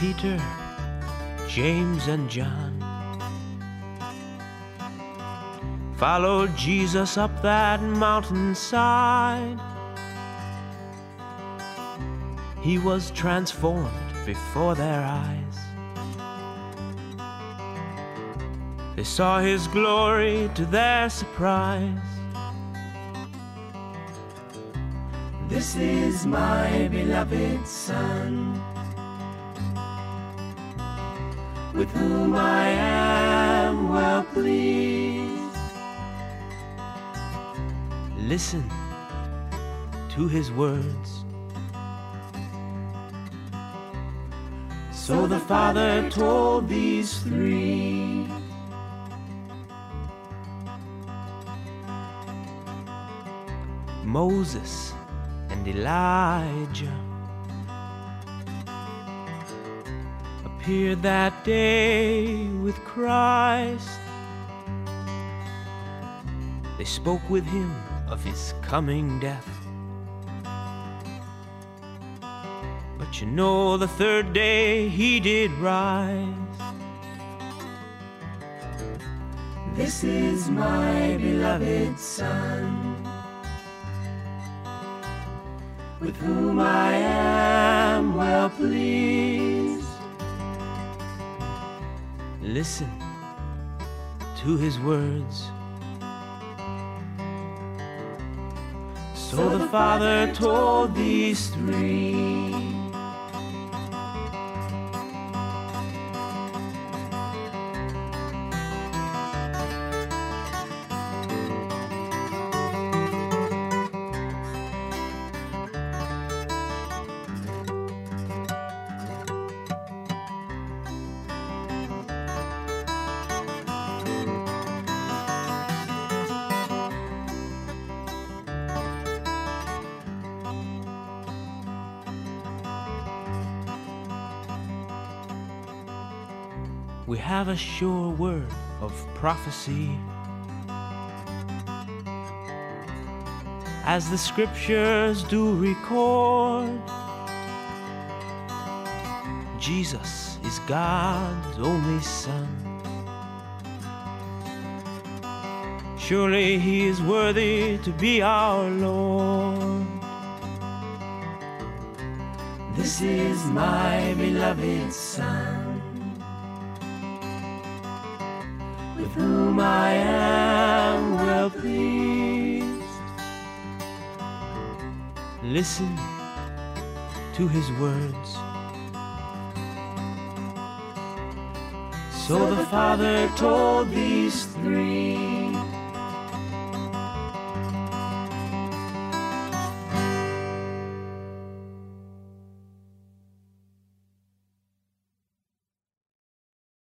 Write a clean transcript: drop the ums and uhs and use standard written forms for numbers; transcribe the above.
Peter, James, and John followed Jesus up that mountainside. He was transformed before their eyes. They saw his glory to their surprise. This is my beloved Son, with whom I am well pleased. Listen to his words. So the Father told these three, Moses and Elijah appeared that day with Christ. They spoke with him of his coming death. But you know, the third day he did rise. This is my beloved Son, with whom I am well pleased. Listen to his words. So the Father told these three, we have a sure word of prophecy, as the scriptures do record. Jesus is God's only Son. Surely he is worthy to be our Lord. this is my beloved Son, with whom I am well pleased. Listen to his words. So the Father told these three,